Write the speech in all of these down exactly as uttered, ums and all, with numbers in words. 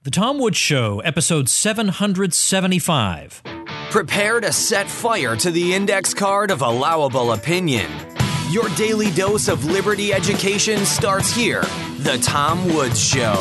The Tom Woods Show, episode seven hundred seventy-five. Prepare to set fire to the index card of allowable opinion. Your daily dose of liberty education starts here. The Tom Woods Show.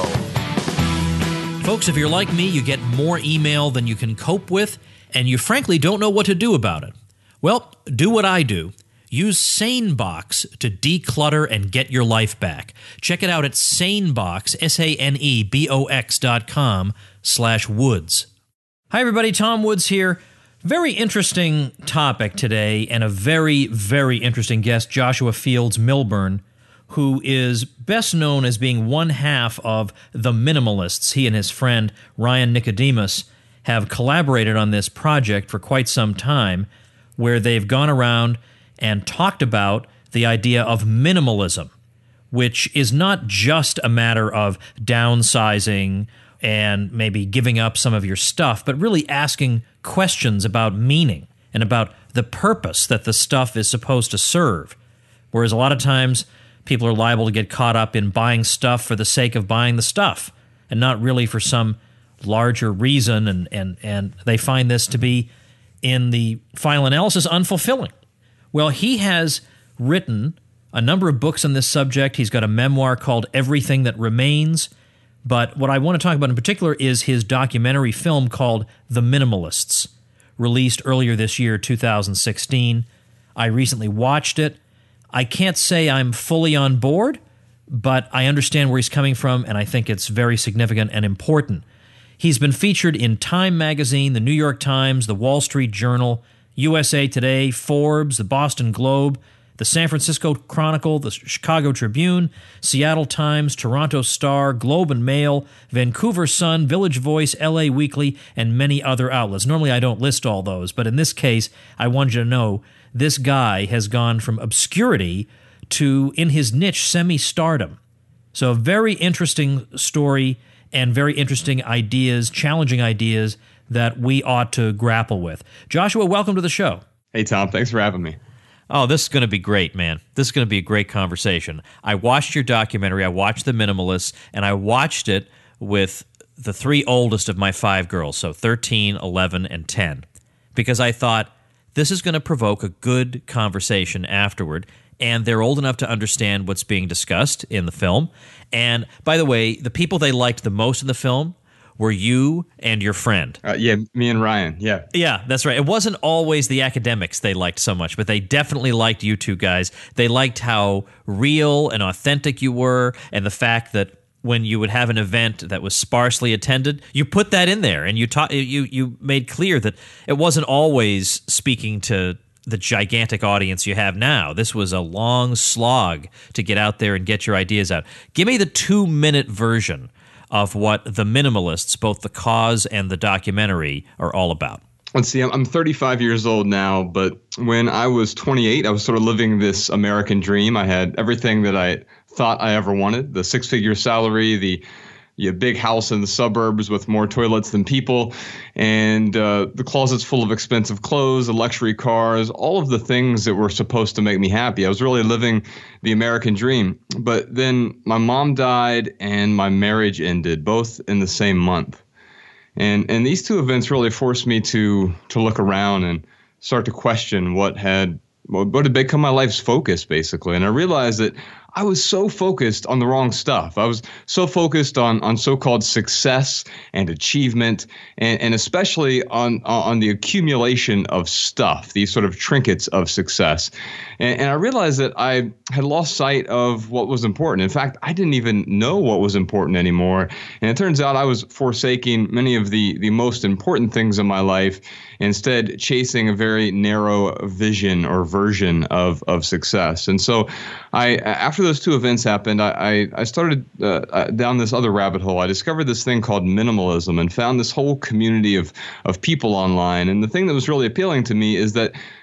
Folks, if you're like me, you get more email than you can cope with, and you frankly don't know what to do about it. Well, do what I do. Use SaneBox to declutter and get your life back. Check it out at SaneBox, S A N E B O X dot com slash Woods. Hi, everybody. Tom Woods here. Very interesting topic today, and a very, very interesting guest, Joshua Fields Millburn, who is best known as being one half of The Minimalists. He and his friend, Ryan Nicodemus, have collaborated on this project for quite some time, where they've gone around and talked about the idea of minimalism, which is not just a matter of downsizing and maybe giving up some of your stuff, but really asking questions about meaning and about the purpose that the stuff is supposed to serve. Whereas a lot of times people are liable to get caught up in buying stuff for the sake of buying the stuff and not really for some larger reason, and, and, and they find this to be, in the final analysis, unfulfilling. Well, he has written a number of books on this subject. He's got a memoir called Everything That Remains. But what I want to talk about in particular is his documentary film called The Minimalists, released earlier this year, two thousand sixteen. I recently watched it. I can't say I'm fully on board, but I understand where he's coming from, and I think it's very significant and important. He's been featured in Time Magazine, the New York Times, the Wall Street Journal, U S A Today, Forbes, the Boston Globe, the San Francisco Chronicle, the Chicago Tribune, Seattle Times, Toronto Star, Globe and Mail, Vancouver Sun, Village Voice, L A Weekly, and many other outlets. Normally I don't list all those, but in this case, I wanted you to know this guy has gone from obscurity to, in his niche, semi-stardom. So a very interesting story and very interesting ideas, challenging ideas that we ought to grapple with. Joshua, welcome to the show. Hey, Tom. Thanks for having me. Oh, this is going to be great, man. This is going to be a great conversation. I watched your documentary. I watched The Minimalists, and I watched it with the three oldest of my five girls, so thirteen, eleven, and ten, because I thought this is going to provoke a good conversation afterward, and they're old enough to understand what's being discussed in the film. And, by the way, the people they liked the most in the film were you and your friend. Uh, yeah, me and Ryan, yeah. Yeah, that's right. It wasn't always the academics they liked so much, but they definitely liked you two guys. They liked how real and authentic you were, and the fact that when you would have an event that was sparsely attended, you put that in there, and you taught, you you made clear that it wasn't always speaking to the gigantic audience you have now. This was a long slog to get out there and get your ideas out. Give me the two-minute version of what The Minimalists, both the cause and the documentary, are all about. Let's see, I'm thirty-five years old now, but when I was twenty-eight, I was sort of living this American dream. I had everything that I thought I ever wanted: the six-figure salary, the yeah, big house in the suburbs with more toilets than people, and uh, the closets full of expensive clothes, the luxury cars, all of the things that were supposed to make me happy. I was really living the American dream. But then my mom died and my marriage ended, both in the same month. And and these two events really forced me to to look around and start to question what had what had become my life's focus, basically. And I realized that I was so focused on the wrong stuff. I was so focused on on so-called success and achievement, and, and especially on on the accumulation of stuff, these sort of trinkets of success. And, and I realized that I had lost sight of what was important. In fact, I didn't even know what was important anymore. And it turns out I was forsaking many of the, the most important things in my life, instead chasing a very narrow vision or version of, of success. And so I, after those two events happened, I, I started uh, down this other rabbit hole. I discovered this thing called minimalism and found this whole community of, of people online. And the thing that was really appealing to me is that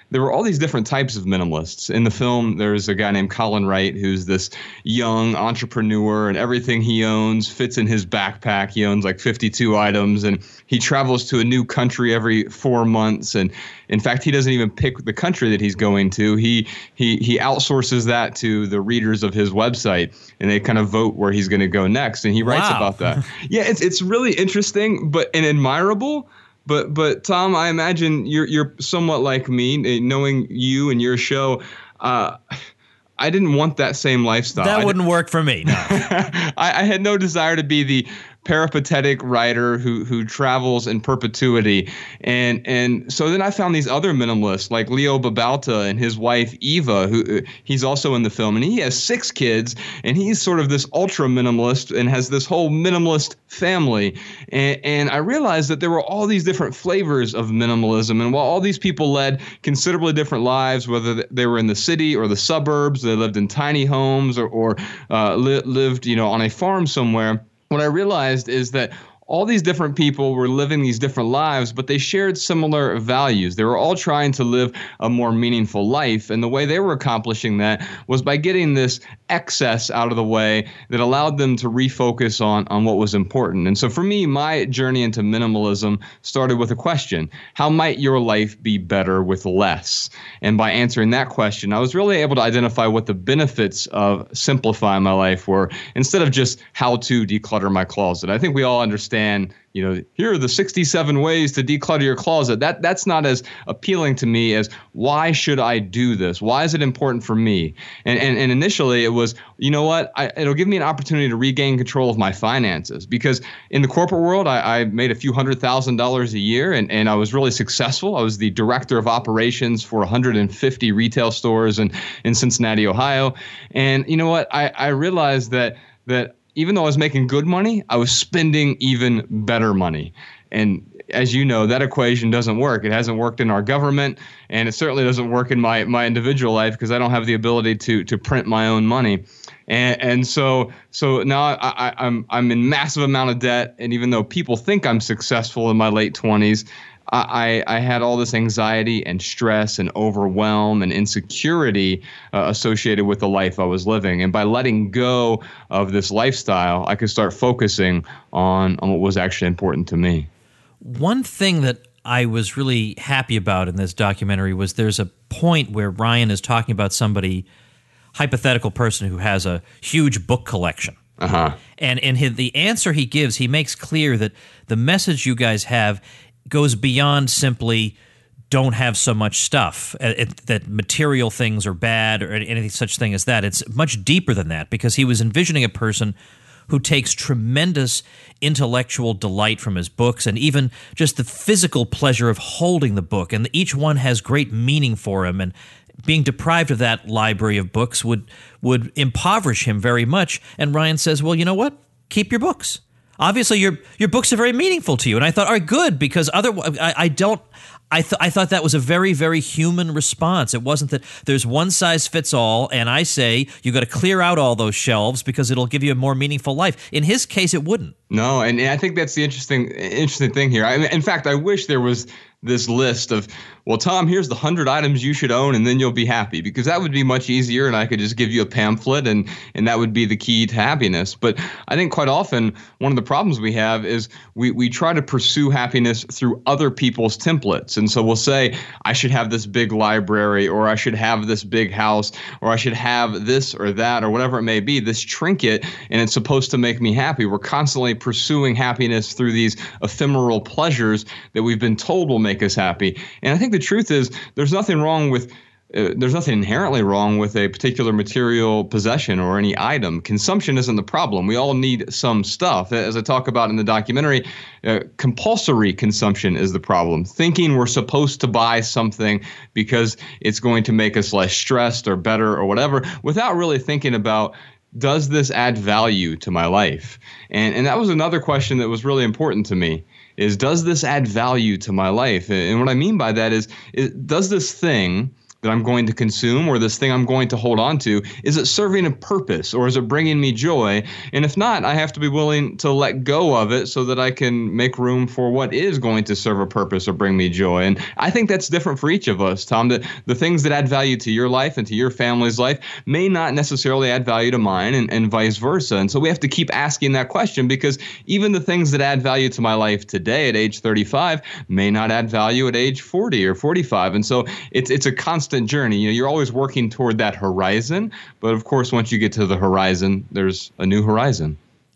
there were all these different types of minimalists. In the film, there's a guy named Colin Wright, who's this young entrepreneur, and everything he owns fits in his backpack. He owns like fifty-two items, and he travels to a new country every four months. And in fact, he doesn't even pick the country that he's going to. He he he outsources that to the readers of his website, and they kind of vote where he's going to go next. And he writes Wow. about that. Yeah, it's it's really interesting, but and admirable. But but Tom, I imagine you're you're somewhat like me, knowing you and your show. Uh, I didn't want that same lifestyle. That wouldn't work for me. No. I, I had no desire to be the peripatetic writer who who travels in perpetuity. And and so then I found these other minimalists like Leo Babauta and his wife Eva, who he's also in the film, and he has six kids, and he's sort of this ultra minimalist and has this whole minimalist family. And, and I realized that there were all these different flavors of minimalism, and while all these people led considerably different lives, whether they were in the city or the suburbs, they lived in tiny homes or, or uh, li- lived, you know, on a farm somewhere. What I realized is that all these different people were living these different lives, but they shared similar values. They were all trying to live a more meaningful life. And the way they were accomplishing that was by getting this excess out of the way that allowed them to refocus on, on what was important. And so for me, my journey into minimalism started with a question: how might your life be better with less? And by answering that question, I was really able to identify what the benefits of simplifying my life were, instead of just how to declutter my closet. I think we all understand, you know, here are the sixty-seven ways to declutter your closet. That that's not as appealing to me as why should I do this? Why is it important for me? And and, and initially it was, you know what, I, it'll give me an opportunity to regain control of my finances, because in the corporate world, I, I made a few hundred thousand dollars a year, and, and I was really successful. I was the director of operations for one hundred fifty retail stores in, in Cincinnati, Ohio. And you know what, I, I realized that that even though I was making good money, I was spending even better money. And as you know, that equation doesn't work. It hasn't worked in our government, and it certainly doesn't work in my, my individual life, because I don't have the ability to to print my own money. And and so so now I, I, I'm I'm in massive amount of debt, and even though people think I'm successful in my late twenties, I, I had all this anxiety and stress and overwhelm and insecurity uh, associated with the life I was living. And by letting go of this lifestyle, I could start focusing on, on what was actually important to me. One thing that I was really happy about in this documentary was there's a point where Ryan is talking about somebody, hypothetical person who has a huge book collection. Uh-huh. And in his, the answer he gives, he makes clear that the message you guys have goes beyond simply don't have so much stuff, uh, it, that material things are bad or anything such thing as that. It's much deeper than that, because he was envisioning a person who takes tremendous intellectual delight from his books, and even just the physical pleasure of holding the book, and each one has great meaning for him, and being deprived of that library of books would would impoverish him very much. And Ryan says, well, you know what? Keep your books. Obviously, your your books are very meaningful to you. And I thought, all right, good, because otherwise, I, I don't. I th- I thought that was a very, very human response. It wasn't that there's one size fits all, and I say you got to clear out all those shelves because it'll give you a more meaningful life. In his case, it wouldn't. No, and I think that's the interesting interesting thing here. I, in fact, I wish there was this list of, well, Tom, here's the one hundred items you should own, and then you'll be happy, because that would be much easier, and I could just give you a pamphlet, and and that would be the key to happiness. But I think quite often one of the problems we have is we, we try to pursue happiness through other people's templates. And so we'll say, I should have this big library, or I should have this big house, or I should have this or that, or whatever it may be, this trinket, and it's supposed to make me happy. We're constantly pursuing happiness through these ephemeral pleasures that we've been told will make us happy. And I think the truth is there's nothing wrong with Uh, there's nothing inherently wrong with a particular material possession or any item. Consumption isn't the problem. We all need some stuff. As I talk about in the documentary, uh, compulsory consumption is the problem. Thinking we're supposed to buy something because it's going to make us less stressed or better or whatever, without really thinking about, does this add value to my life? And and that was another question that was really important to me, is does this add value to my life? And what I mean by that is, is does this thing that I'm going to consume or this thing I'm going to hold on to, is it serving a purpose or is it bringing me joy? And if not, I have to be willing to let go of it so that I can make room for what is going to serve a purpose or bring me joy. And I think that's different for each of us, Tom, that the things that add value to your life and to your family's life may not necessarily add value to mine, and, and vice versa. And so we have to keep asking that question, because even the things that add value to my life today at age thirty-five may not add value at age forty or forty-five. And so it's it's a constant journey. You know, you're always working toward that horizon, but of course, once you get to the horizon, there's a new horizon.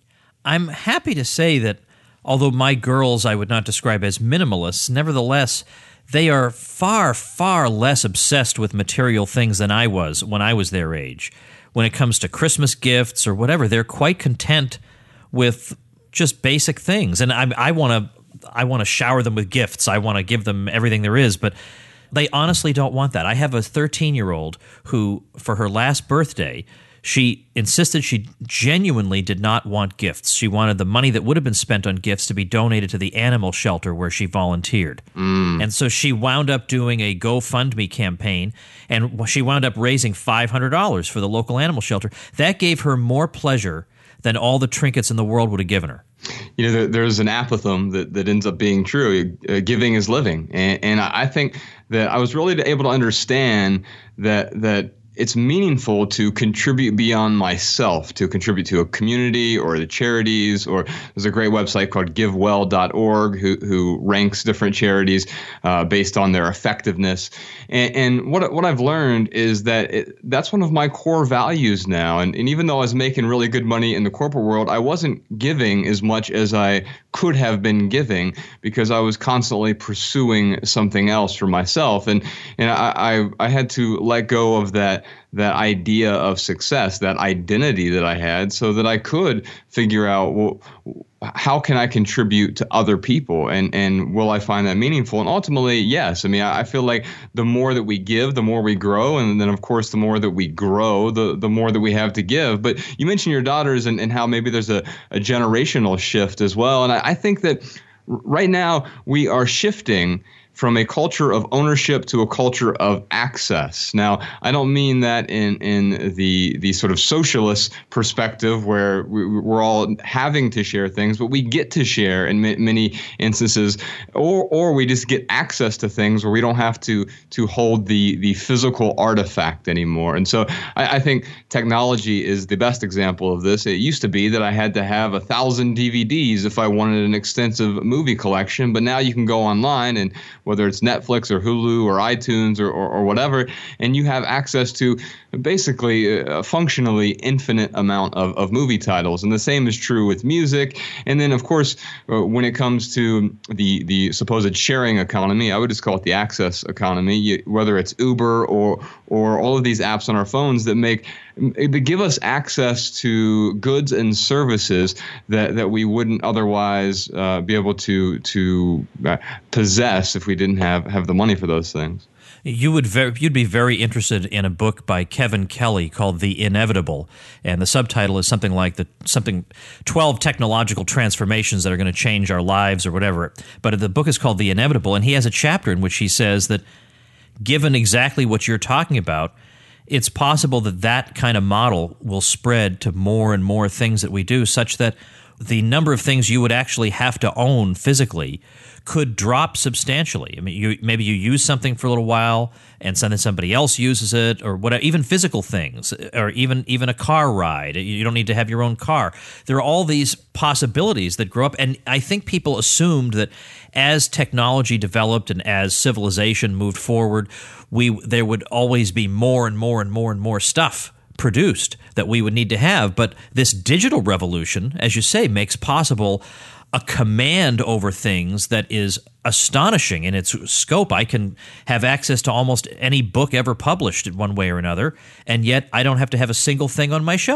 I'm happy to say that although my girls I would not describe as minimalists, nevertheless, they are far, far less obsessed with material things than I was when I was their age. When it comes to Christmas gifts or whatever, they're quite content with just basic things. And I, I want to I want to shower them with gifts. I want to give them everything there is, but they honestly don't want that. I have a thirteen-year-old who, for her last birthday, she insisted she genuinely did not want gifts. She wanted the money that would have been spent on gifts to be donated to the animal shelter where she volunteered. Mm. And so she wound up doing a GoFundMe campaign, and she wound up raising five hundred dollars for the local animal shelter. That gave her more pleasure than all the trinkets in the world would have given her. You know, there, there's an apothegm that, that ends up being true. Uh, giving is living. And, and I think that I was really able to understand that that it's meaningful to contribute beyond myself, to contribute to a community or the charities, or there's a great website called give well dot org who, who ranks different charities uh, based on their effectiveness. And, and what what I've learned is that it, that's one of my core values now. And, and even though I was making really good money in the corporate world, I wasn't giving as much as I could have been giving because I was constantly pursuing something else for myself. And and I, I, I had to let go of that that idea of success, that identity that I had, so that I could figure out, well, how can I contribute to other people, and and will I find that meaningful? And ultimately, yes. I mean, I, I feel like the more that we give, the more we grow, and then of course, the more that we grow, the the more that we have to give. But you mentioned your daughters and, and how maybe there's a, a generational shift as well, and I, I think that right now we are shifting from a culture of ownership to a culture of access. Now, I don't mean that in, in the the sort of socialist perspective where we, we're all having to share things, but we get to share in ma- many instances, or or we just get access to things where we don't have to to hold the the physical artifact anymore. And so I, I think technology is the best example of this. It used to be that I had to have a thousand D V Ds if I wanted an extensive movie collection, but now you can go online, and whether it's Netflix or Hulu or iTunes or, or, or whatever, and you have access to basically a functionally infinite amount of, of movie titles. And the same is true with music. And then, of course, uh, when it comes to the, the supposed sharing economy, I would just call it the access economy, you, whether it's Uber or or all of these apps on our phones that make they give us access to goods and services that, that we wouldn't otherwise uh, be able to to uh, possess if we didn't have, have the money for those things. You would ver- you'd be very interested in a book by Kevin Kelly called The Inevitable, and the subtitle is something like the something twelve technological transformations that are going to change our lives or whatever. But the book is called The Inevitable, and he has a chapter in which he says that given exactly what you're talking about, it's possible that that kind of model will spread to more and more things that we do, such that the number of things you would actually have to own physically could drop substantially. I mean, you, maybe you use something for a little while, and then somebody else uses it, or whatever. Even physical things, or even even a car ride. You don't need to have your own car. There are all these possibilities that grow up, and I think people assumed that as technology developed and as civilization moved forward, we there would always be more and more and more and more stuff produced that we would need to have. But this digital revolution, as you say, makes possible a command over things that is astonishing in its scope. I can have access to almost any book ever published in one way or another, and yet I don't have to have a single thing on my shelf.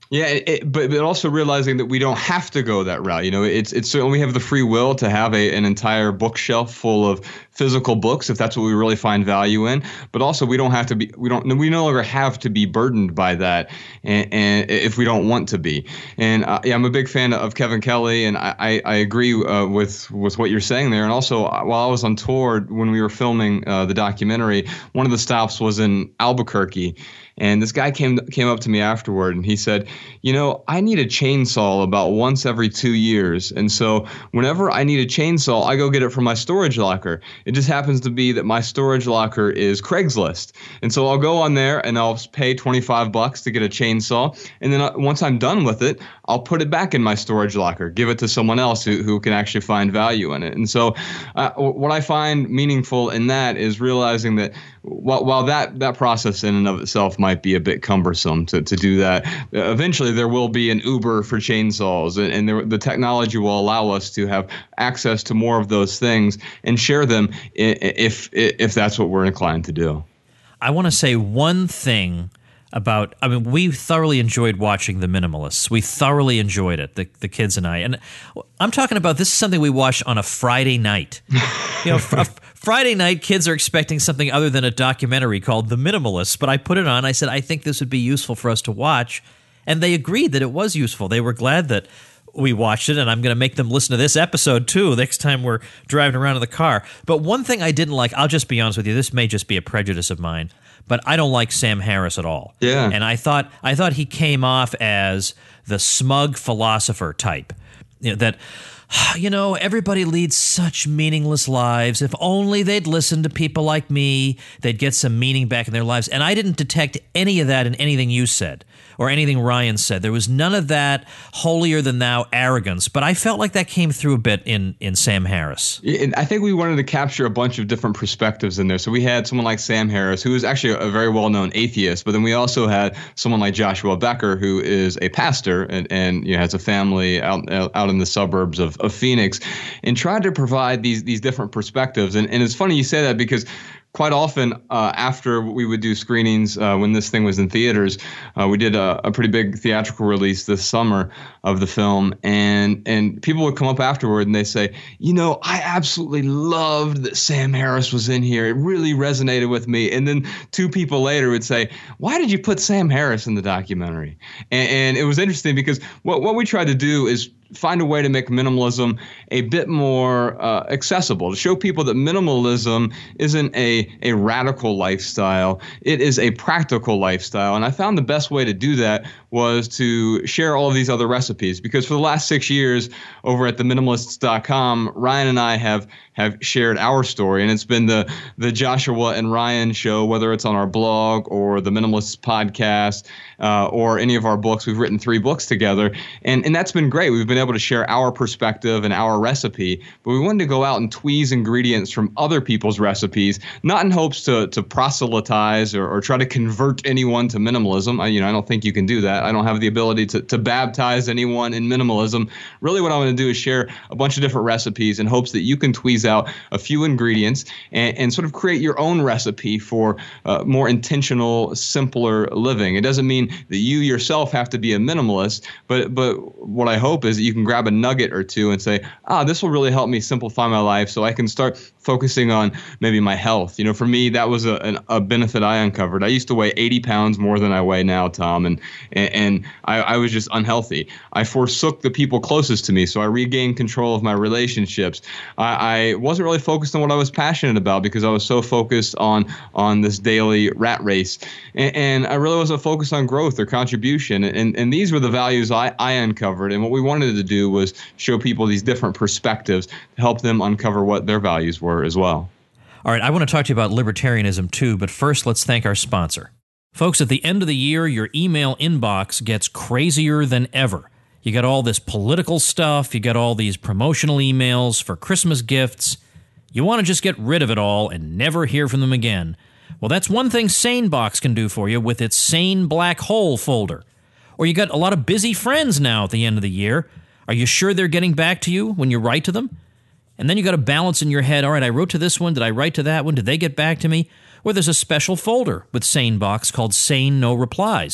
Yeah, it, but but also realizing that we don't have to go that route. You know, it's it's certainly we have the free will to have a an entire bookshelf full of physical books if that's what we really find value in. But also we don't have to be we don't we no longer have to be burdened by that, and, and if we don't want to be. And uh, yeah, I'm a big fan of Kevin Kelly, and I I, I agree uh, with with what you're saying there. And also while I was on tour when we were filming uh, the documentary, one of the stops was in Albuquerque. And this guy came came up to me afterward, and he said, you know, I need a chainsaw about once every two years. And so whenever I need a chainsaw, I go get it from my storage locker. It just happens to be that my storage locker is Craigslist. And so I'll go on there and I'll pay twenty-five bucks to get a chainsaw. And then once I'm done with it, I'll put it back in my storage locker, give it to someone else who, who can actually find value in it. And so uh, what I find meaningful in that is realizing that while, while that, that process in and of itself might be a bit cumbersome to, to do that, eventually there will be an Uber for chainsaws, and, and there, the technology will allow us to have access to more of those things and share them if, if that's what we're inclined to do. I want to say one thing about, I mean, we thoroughly enjoyed watching The Minimalists. We thoroughly enjoyed it, the, the kids and I. And I'm talking about, this is something we watched on a Friday night. You know, a Friday night, kids are expecting something other than a documentary called The Minimalists. But I put it on. I said, I think this would be useful for us to watch. And they agreed that it was useful. They were glad that we watched it, and I'm going to make them listen to this episode too next time we're driving around in the car. But one thing I didn't like, I'll just be honest with you, this may just be a prejudice of mine, but I don't like Sam Harris at all. Yeah. And I thought I thought he came off as the smug philosopher type. You know, that, you know, everybody leads such meaningless lives. If only they'd listen to people like me, they'd get some meaning back in their lives. And I didn't detect any of that in anything you said or anything Ryan said. There was none of that holier-than-thou arrogance, but I felt like that came through a bit in, in Sam Harris. I think we wanted to capture a bunch of different perspectives in there. So we had someone like Sam Harris, who is actually a very well-known atheist, but then we also had someone like Joshua Becker, who is a pastor and, and you know, has a family out out in the suburbs of, of Phoenix, and tried to provide these these different perspectives. And, and it's funny you say that, because quite often uh, after we would do screenings, uh, when this thing was in theaters, uh, we did a, a pretty big theatrical release this summer of the film, and and people would come up afterward and they say, you know, I absolutely loved that Sam Harris was in here. It really resonated with me. And then two people later would say, why did you put Sam Harris in the documentary? And, and it was interesting because what, what we tried to do is find a way to make minimalism a bit more uh, accessible, to show people that minimalism isn't a, a radical lifestyle. It is a practical lifestyle. And I found the best way to do that was to share all of these other recipes, because for the last six years over at the minimalists dot com, Ryan and I have have shared our story, and it's been the the Joshua and Ryan show, whether it's on our blog or the Minimalists podcast uh, or any of our books. We've written three books together, and, and that's been great. We've been able to share our perspective and our recipe, but we wanted to go out and tweeze ingredients from other people's recipes, not in hopes to to proselytize or, or try to convert anyone to minimalism. I, you know, I don't think you can do that. I don't have the ability to, to baptize anyone in minimalism. Really what I want to do is share a bunch of different recipes in hopes that you can tweeze out a few ingredients and, and sort of create your own recipe for uh, more intentional, simpler living. It doesn't mean that you yourself have to be a minimalist, but but what I hope is that you can grab a nugget or two and say, ah, this will really help me simplify my life so I can start focusing on maybe my health. You know, for me, that was a, an, a benefit I uncovered. I used to weigh eighty pounds more than I weigh now, Tom, and and, and I, I was just unhealthy. I forsook the people closest to me, so I regained control of my relationships. I, I wasn't really focused on what I was passionate about because I was so focused on on this daily rat race, and, and I really wasn't focused on growth or contribution. And and these were the values I, I uncovered, and what we wanted to do was show people these different perspectives to help them uncover what their values were as well. All right, I want to talk to you about libertarianism too, but first let's thank our sponsor. Folks, at the end of the year, your email inbox gets crazier than ever. You got all this political stuff, you got all these promotional emails for Christmas gifts. You want to just get rid of it all and never hear from them again. Well, that's one thing SaneBox can do for you with its Sane Black Hole folder. Or you got a lot of busy friends now at the end of the year. Are you sure they're getting back to you when you write to them? And then you got to balance in your head, all right, I wrote to this one, did I write to that one, did they get back to me? Well, there's a special folder with SaneBox called Sane No Replies.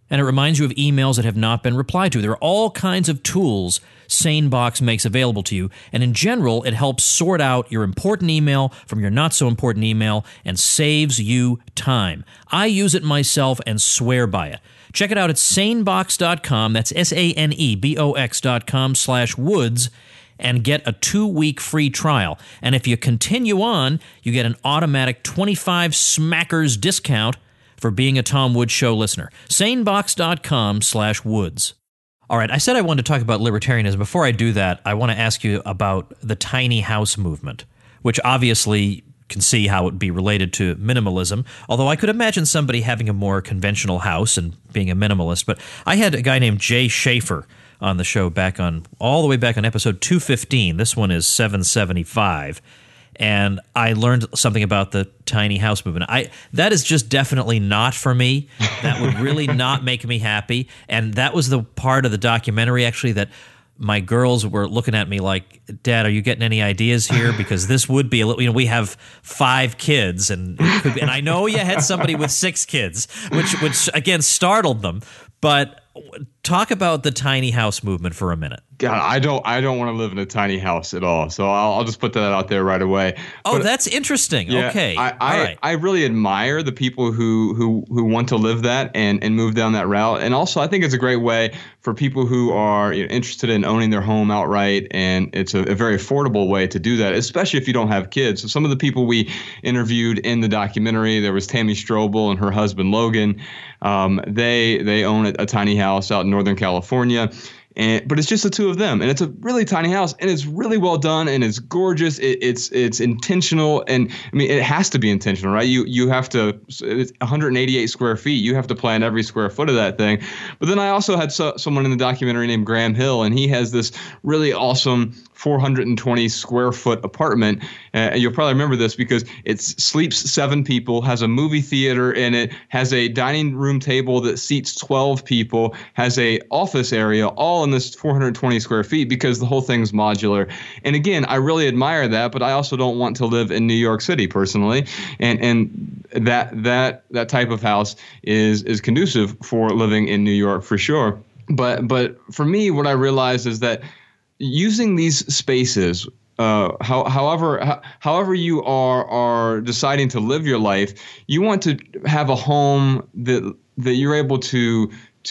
And it reminds you of emails that have not been replied to. There are all kinds of tools SaneBox makes available to you, and in general, it helps sort out your important email from your not-so-important email and saves you time. I use it myself and swear by it. Check it out at sanebox dot com, that's S A N E B O X dot com slash woods, and get a two-week free trial. And if you continue on, you get an automatic twenty-five smackers discount for being a Tom Woods Show listener. sanebox dot com slash woods. All right, I said I wanted to talk about libertarianism. Before I do that, I want to ask you about the tiny house movement, which obviously can see how it would be related to minimalism, although I could imagine somebody having a more conventional house and being a minimalist. But I had a guy named Jay Schaefer on the show back on, all the way back on episode two fifteen. This one is seven seventy-five. And I learned something about the tiny house movement. I that is just definitely not for me. That would really not make me happy. And that was the part of the documentary, actually, that my girls were looking at me like, Dad, are you getting any ideas here? Because this would be a little, you know, we have five kids, and it could be, and I know you had somebody with six kids, which, which again, startled them. But talk about the tiny house movement for a minute. God, I don't, I don't want to live in a tiny house at all. So I'll, I'll just put that out there right away. Oh, but, that's interesting. Yeah, okay, I, I, all right. I really admire the people who, who, who want to live that and, and move down that route. And also, I think it's a great way for people who are, you know, interested in owning their home outright, and it's a, a very affordable way to do that, especially if you don't have kids. So some of the people we interviewed in the documentary, there was Tammy Strobel and her husband Logan. Um, they they own a, a tiny house out in Northern California. And, but it's just the two of them, and it's a really tiny house, and it's really well done, and it's gorgeous. It, it's it's intentional, and I mean it has to be intentional, right? You you have to. It's one hundred eighty-eight square feet. You have to plan every square foot of that thing. But then I also had so, someone in the documentary named Graham Hill, and he has this really awesome four hundred twenty square foot apartment. Uh, and you'll probably remember this because it sleeps seven people, has a movie theater in it, has a dining room table that seats twelve people, has a office area, all in this four hundred twenty square feet, because the whole thing's modular. And again, I really admire that, but I also don't want to live in New York City personally. And and that that that type of house is is conducive for living in New York for sure. But but for me, what I realized is that using these spaces, uh, how, however, how, however you are are deciding to live your life, you want to have a home that that you're able to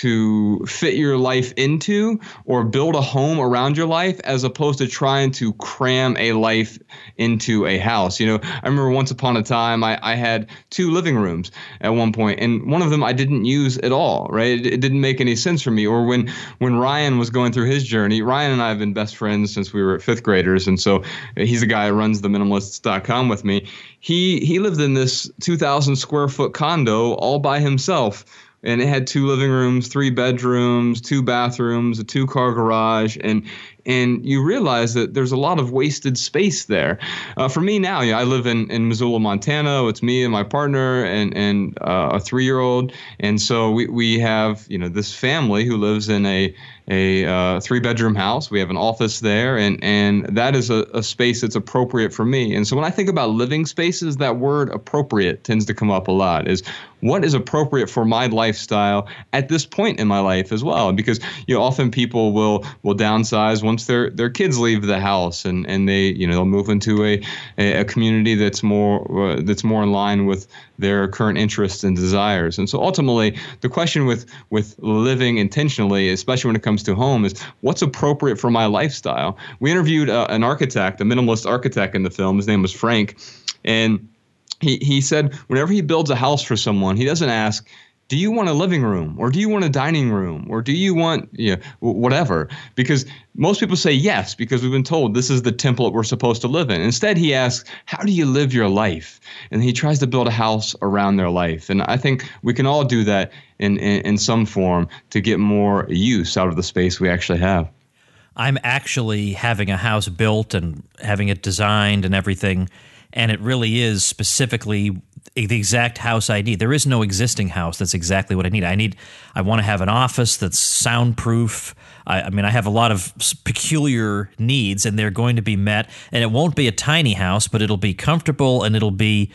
to fit your life into, or build a home around your life, as opposed to trying to cram a life into a house. You know, I remember once upon a time I, I had two living rooms at one point, and one of them I didn't use at all, right? It, it didn't make any sense for me. Or when, when Ryan was going through his journey, Ryan and I have been best friends since we were fifth graders, and so he's the guy who runs the minimalists dot com with me. He, he lived in this two thousand square foot condo all by himself. And it had two living rooms, three bedrooms, two bathrooms, a two-car garage, and and you realize that there's a lot of wasted space there. Uh, for me now, yeah, I live in, in Missoula, Montana. It's me and my partner and and uh, a three-year-old, and so we we have you know this family who lives in a a uh, three-bedroom house. We have an office there, and and that is a, a space that's appropriate for me. And so when I think about living spaces, that word appropriate tends to come up a lot. Is what is appropriate for my lifestyle at this point in my life as well? Because you know often people will will downsize once their their kids leave the house, and and they you know they'll move into a a, a community that's more uh, that's more in line with their current interests and desires. And so ultimately, the question with with living intentionally, especially when it comes to home, is what's appropriate for my lifestyle. We interviewed uh, an architect, a minimalist architect in the film. His name was Frank, and he he said whenever he builds a house for someone, he doesn't ask, do you want a living room, or do you want a dining room, or do you want you know, whatever? Because most people say yes, because we've been told this is the template we're supposed to live in. Instead, he asks, how do you live your life? And he tries to build a house around their life. And I think we can all do that in, in, in some form to get more use out of the space we actually have. I'm actually having a house built and having it designed and everything, and it really is specifically the exact house I need. There is no existing house that's exactly what I need. I need. I want to have an office that's soundproof. I, I mean, I have a lot of peculiar needs, and they're going to be met. And it won't be a tiny house, but it'll be comfortable, and it'll be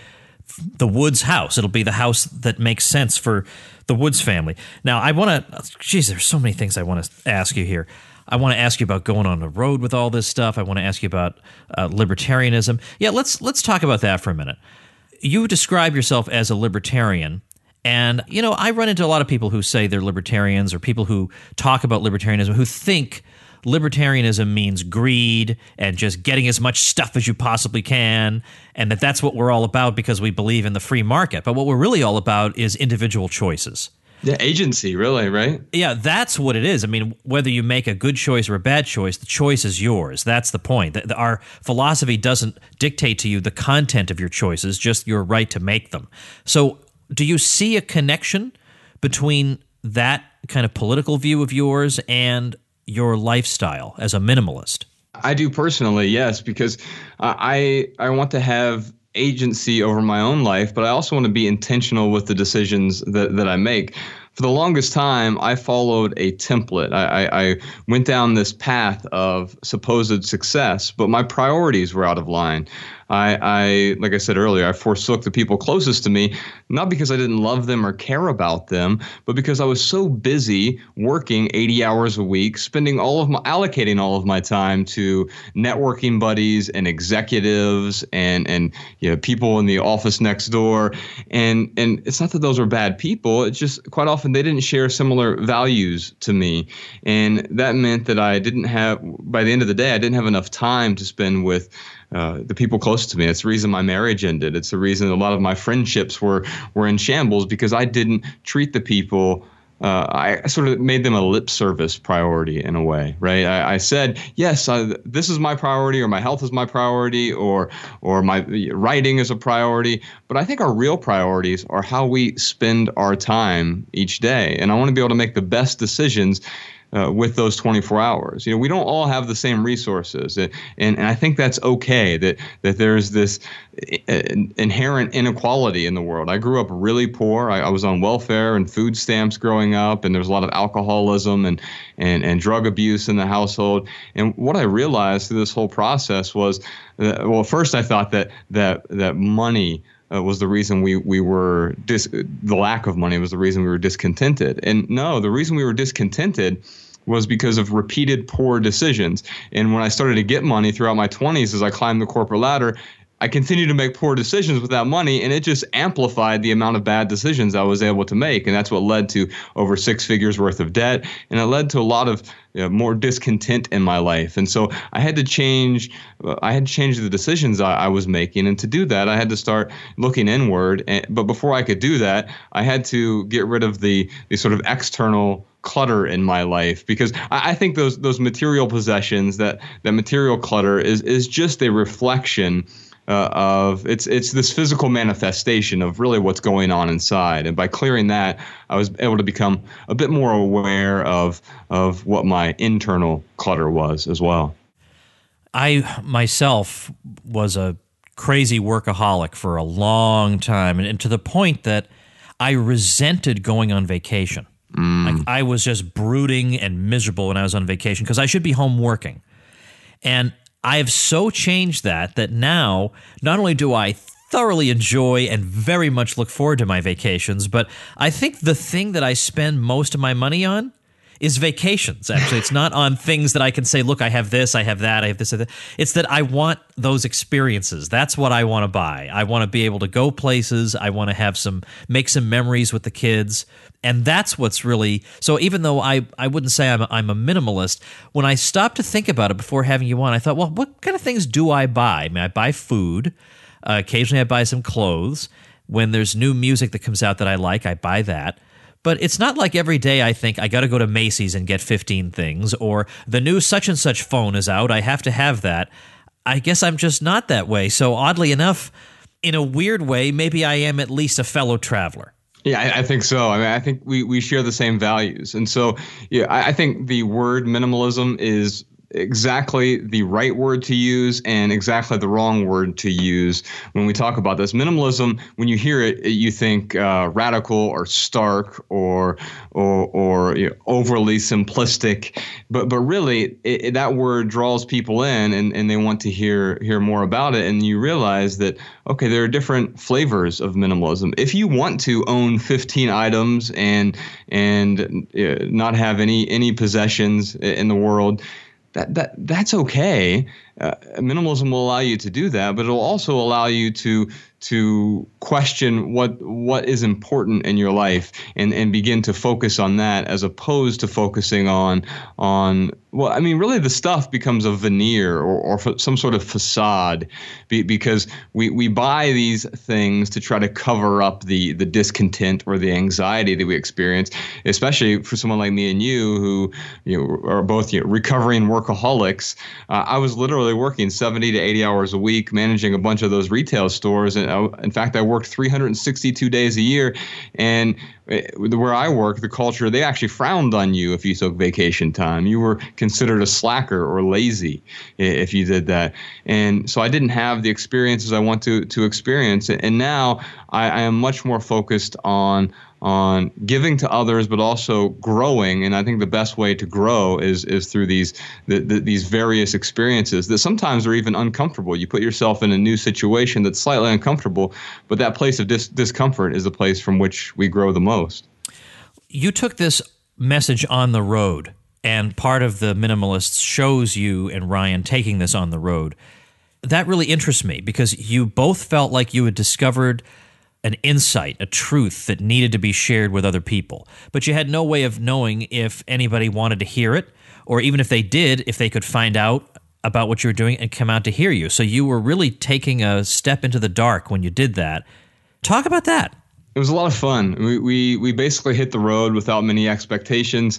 the Woods house. It'll be the house that makes sense for the Woods family. Now, I want to, geez, there's so many things I want to ask you here. I want to ask you about going on the road with all this stuff. I want to ask you about uh, libertarianism. Yeah, let's let's talk about that for a minute. You describe yourself as a libertarian, and you know I run into a lot of people who say they're libertarians, or people who talk about libertarianism who think libertarianism means greed and just getting as much stuff as you possibly can, and that that's what we're all about because we believe in the free market. But what we're really all about is individual choices. Yeah, agency, really, right? Yeah, that's what it is. I mean, whether you make a good choice or a bad choice, the choice is yours. That's the point. The, the, our philosophy doesn't dictate to you the content of your choices, just your right to make them. So do you see a connection between that kind of political view of yours and your lifestyle as a minimalist? I do personally, yes, because I I want to have agency over my own life, but I also want to be intentional with the decisions that, that I make. For the longest time, I followed a template. I, I, I went down this path of supposed success, but my priorities were out of line. I, I, like I said earlier, I forsook the people closest to me, not because I didn't love them or care about them, but because I was so busy working eighty hours a week, spending all of my, allocating all of my time to networking buddies and executives and, and, you know, people in the office next door. And, and it's not that those are bad people. It's just quite often they didn't share similar values to me. And that meant that I didn't have, by the end of the day, I didn't have enough time to spend with Uh, the people close to me. It's the reason my marriage ended. It's the reason a lot of my friendships were were in shambles, because I didn't treat the people. Uh, I sort of made them a lip service priority in a way, right? I, I said, yes, I, this is my priority, or my health is my priority, or or my writing is a priority. But I think our real priorities are how we spend our time each day. And I want to be able to make the best decisions Uh, with those twenty-four hours. You know, we don't all have the same resources. And, and, and I think that's okay, that that there's this uh, inherent inequality in the world. I grew up really poor. I, I was on welfare and food stamps growing up, and there was a lot of alcoholism and, and, and drug abuse in the household. And what I realized through this whole process was, that, well, first I thought that that that money Uh, was the reason we we were dis- the lack of money was the reason we were discontented. And no, the reason we were discontented was because of repeated poor decisions. And when I started to get money throughout my twenties, as I climbed the corporate ladder, I continued to make poor decisions with that money, and it just amplified the amount of bad decisions I was able to make. And that's what led to over six figures worth of debt. And it led to a lot of you know, more discontent in my life. And so I had to change, uh, I had to change the decisions I, I was making. And to do that, I had to start looking inward. And, but before I could do that, I had to get rid of the, the sort of external clutter in my life, because I, I think those those material possessions, that that material clutter is is just a reflection Uh, of it's it's this physical manifestation of really what's going on inside. And by clearing that, I was able to become a bit more aware of of what my internal clutter was as well. I myself was a crazy workaholic for a long time, and, and to the point that I resented going on vacation. Mm. Like, I was just brooding and miserable when I was on vacation because I should be home working. And I have so changed that that now not only do I thoroughly enjoy and very much look forward to my vacations, but I think the thing that I spend most of my money on is vacations. Actually, it's not on things that I can say, look, I have this, I have that, I have this, I have that. It's that I want those experiences. That's what I want to buy. I want to be able to go places. I want to have some, make some memories with the kids. And that's what's really, so even though I, I wouldn't say I'm a, I'm a minimalist, when I stopped to think about it before having you on, I thought, well, what kind of things do I buy? I mean, I buy food. Uh, occasionally I buy some clothes. When there's new music that comes out that I like, I buy that. But it's not like every day I think I got to go to Macy's and get fifteen things, or the new such and such phone is out, I have to have that. I guess I'm just not that way. So oddly enough, in a weird way, maybe I am at least a fellow traveler. Yeah, I, I think so. I mean, I think we, we share the same values. And so yeah, I, I think the word minimalism is exactly the right word to use and exactly the wrong word to use when we talk about this. Minimalism, when you hear it, you think uh, radical or stark or or, or you know, overly simplistic, but but really it, it, that word draws people in, and, and they want to hear hear more about it. And you realize that okay, there are different flavors of minimalism. If you want to own fifteen items and and uh, not have any any possessions in the world, that that that's okay. Uh, minimalism will allow you to do that, but it'll also allow you to to question what what is important in your life and, and begin to focus on that as opposed to focusing on on well, I mean, really the stuff becomes a veneer or, or some sort of facade be, because we, we buy these things to try to cover up the the discontent or the anxiety that we experience, especially for someone like me and you who you know are both you know, recovering workaholics. Uh, I was literally working seventy to eighty hours a week, managing a bunch of those retail stores. And I, in fact, I worked three hundred sixty-two days a year. And where I work, the culture, they actually frowned on you if you took vacation time. You were considered a slacker or lazy if you did that. And so I didn't have the experiences I want to to experience. And now I, I am much more focused on on giving to others, but also growing. And I think the best way to grow is is through these the, the, these various experiences that sometimes are even uncomfortable. You put yourself in a new situation that's slightly uncomfortable, but that place of dis- discomfort is the place from which we grow the most. You took this message on the road, and part of the Minimalists shows you and Ryan taking this on the road. That really interests me because you both felt like you had discovered an insight, a truth that needed to be shared with other people. But you had no way of knowing if anybody wanted to hear it, or even if they did, if they could find out about what you were doing and come out to hear you. So you were really taking a step into the dark when you did that. Talk about that. It was a lot of fun. We we, we basically hit the road without many expectations,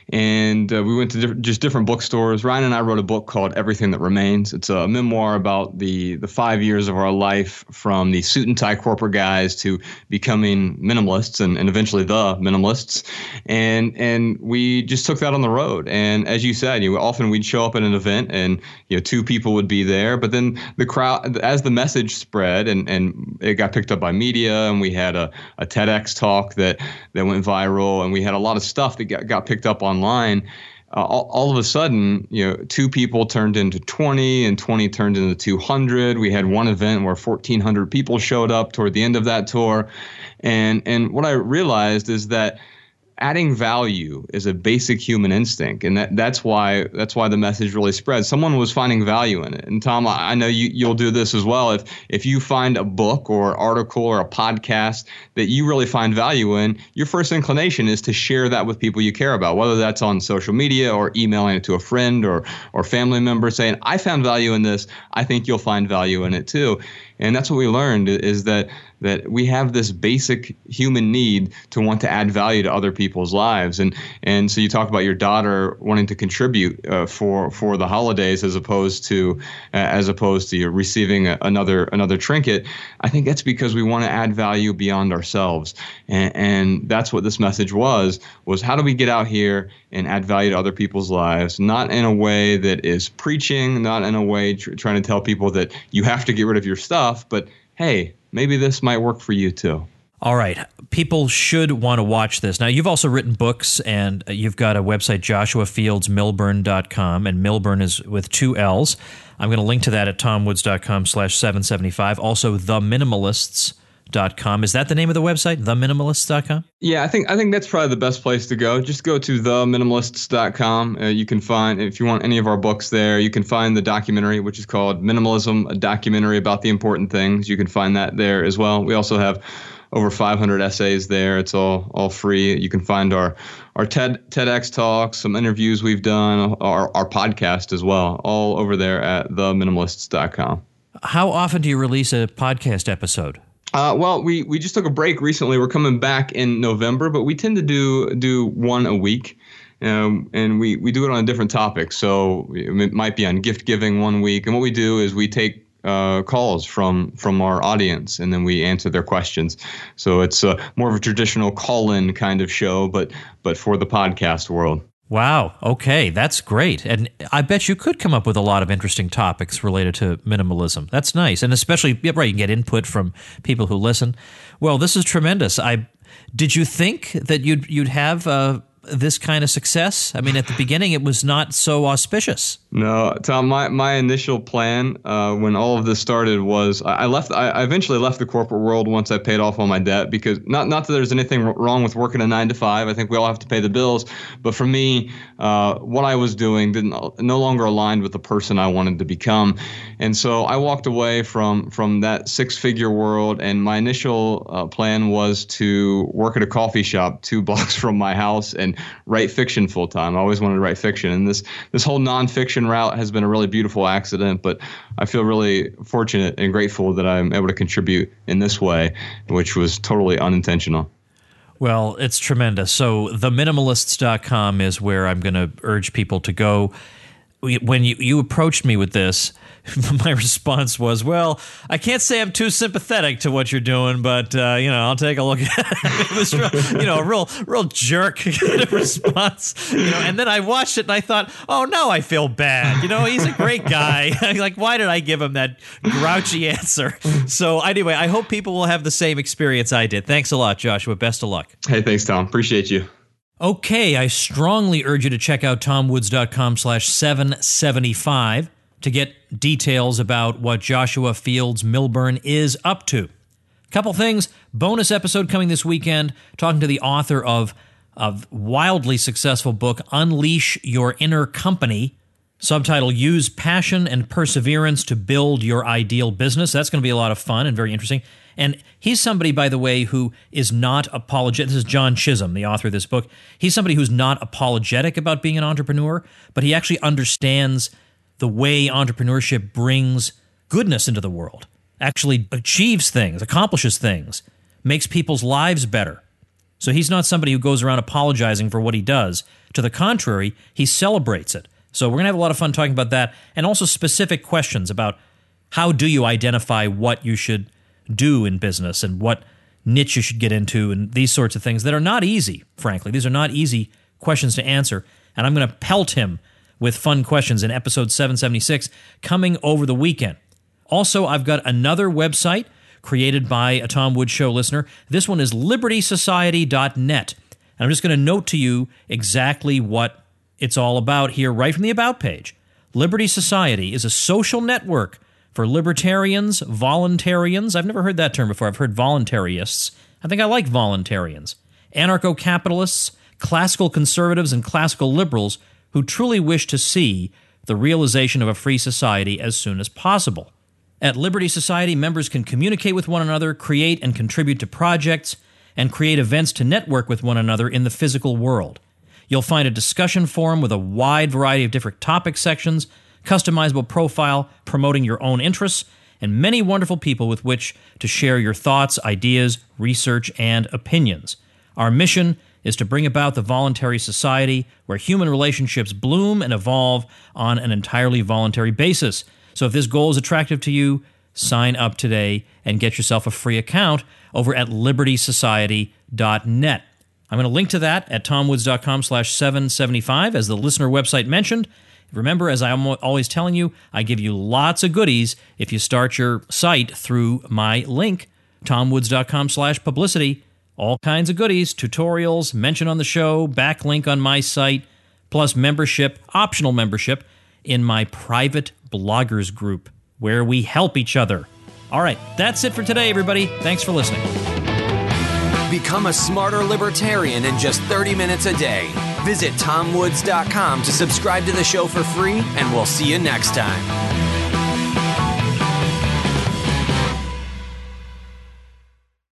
and uh, we went to diff- just different bookstores. Ryan and I wrote a book called Everything That Remains. It's a memoir about the the five years of our life from the suit and tie corporate guys to becoming minimalists and, and eventually the minimalists. And and we just took that on the road. And as you said, you know, often we'd show up at an event and you know two people would be there, but then the crowd, as the message spread and, and it got picked up by media, and we had a a TEDx talk that, that went viral, and we had a lot of stuff that got, got picked up online. Uh, all, all of a sudden, you know, two people turned into twenty, and twenty turned into two hundred. We had one event where fourteen hundred people showed up toward the end of that tour, and and what I realized is that adding value is a basic human instinct, and that, that's why that's why the message really spread. Someone was finding value in it. And Tom, I, I know you, you'll do this as well. If if you find a book or article or a podcast that you really find value in, your first inclination is to share that with people you care about, whether that's on social media or emailing it to a friend or or family member saying, I found value in this. I think you'll find value in it too. And that's what we learned is that that we have this basic human need to want to add value to other people's lives. And and so you talk about your daughter wanting to contribute uh, for for the holidays as opposed to uh, as opposed to receiving a, another another trinket. I think that's because we want to add value beyond ourselves. And, and that's what this message was, was how do we get out here and add value to other people's lives, not in a way that is preaching, not in a way tr- trying to tell people that you have to get rid of your stuff, but hey, maybe this might work for you too. All right. People should want to watch this. Now, you've also written books, and you've got a website, joshua fields milburn dot com, and Milburn is with two L's. I'm going to link to that at tomwoods.com slash 775. Also, the minimalists dot com. Is that the name of the website, the minimalists dot com? Yeah, I think I think that's probably the best place to go. Just go to the minimalists dot com. Uh, you can find, if you want any of our books there, you can find the documentary, which is called Minimalism, a documentary about the important things. You can find that there as well. We also have over five hundred essays there. It's all all free. You can find our our TED TEDx talks, some interviews we've done, our our podcast as well, all over there at the minimalists dot com. How often do you release a podcast episode? Uh, well, we, we just took a break recently. We're coming back in November, but we tend to do do one a week, um, and we, we do it on a different topic. So it might be on gift giving one week, and what we do is we take uh, calls from from our audience, and then we answer their questions. So it's uh, more of a traditional call-in kind of show, but but for the podcast world. Wow. Okay. That's great. And I bet you could come up with a lot of interesting topics related to minimalism. That's nice. And especially, yeah, right, you can get input from people who listen. Well, this is tremendous. I Did you think that you'd, you'd have uh, this kind of success? I mean, at the beginning, it was not so auspicious. No, Tom, my, my initial plan uh, when all of this started was I left. I eventually left the corporate world once I paid off all my debt, because not not that there's anything wrong with working a nine to five. I think we all have to pay the bills. But for me, uh, what I was doing didn't no longer aligned with the person I wanted to become. And so I walked away from from that six-figure world. And my initial uh, plan was to work at a coffee shop two blocks from my house and write fiction full time. I always wanted to write fiction. And this this whole nonfiction route has been a really beautiful accident, but I feel really fortunate and grateful that I'm able to contribute in this way, which was totally unintentional. Well, it's tremendous. So the minimalists dot com is where I'm going to urge people to go. When you, you approached me with this, my response was, well, I can't say I'm too sympathetic to what you're doing, but, uh, you know, I'll take a look at it. It was, real, you know, a real, real jerk kind of response, you know, and then I watched it and I thought, oh, no, I feel bad. You know, he's a great guy. Like, why did I give him that grouchy answer? So anyway, I hope people will have the same experience I did. Thanks a lot, Joshua. Best of luck. Hey, thanks, Tom. Appreciate you. Okay, I strongly urge you to check out tomwoods.com slash 775 to get details about what Joshua Fields Millburn is up to. Couple things, bonus episode coming this weekend, talking to the author of a wildly successful book, Unleash Your Inner Company, subtitle, Use Passion and Perseverance to Build Your Ideal Business. That's going to be a lot of fun and very interesting. And he's somebody, by the way, who is not apologetic. This is John Chisholm, the author of this book. He's somebody who's not apologetic about being an entrepreneur, but he actually understands the way entrepreneurship brings goodness into the world, actually achieves things, accomplishes things, makes people's lives better. So he's not somebody who goes around apologizing for what he does. To the contrary, he celebrates it. So we're going to have a lot of fun talking about that, and also specific questions about how do you identify what you should do in business and what niche you should get into and these sorts of things that are not easy, frankly. These are not easy questions to answer, and I'm going to pelt him with fun questions in episode seven seventy-six coming over the weekend. Also, I've got another website created by a Tom Woods Show listener. This one is liberty society dot net, and I'm just going to note to you exactly what it's all about here right from the About page. Liberty Society is a social network for libertarians, voluntarians. I've never heard that term before. I've heard voluntarists. I think I like voluntarians. Anarcho-capitalists, classical conservatives, and classical liberals who truly wish to see the realization of a free society as soon as possible. At Liberty Society, members can communicate with one another, create and contribute to projects, and create events to network with one another in the physical world. You'll find a discussion forum with a wide variety of different topic sections, customizable profile promoting your own interests, and many wonderful people with which to share your thoughts, ideas, research, and opinions. Our mission is to bring about the voluntary society where human relationships bloom and evolve on an entirely voluntary basis. So if this goal is attractive to you, sign up today and get yourself a free account over at liberty society dot net. I'm going to link to that at tomwoods.com slash 775 as the listener website mentioned. Remember, as I'm always telling you, I give you lots of goodies if you start your site through my link, tomwoods.com slash publicity. All kinds of goodies, tutorials, mention on the show, backlink on my site, plus membership, optional membership, in my private bloggers group, where we help each other. All right, that's it for today, everybody. Thanks for listening. Become a smarter libertarian in just thirty minutes a day. Visit tom woods dot com to subscribe to the show for free, and we'll see you next time.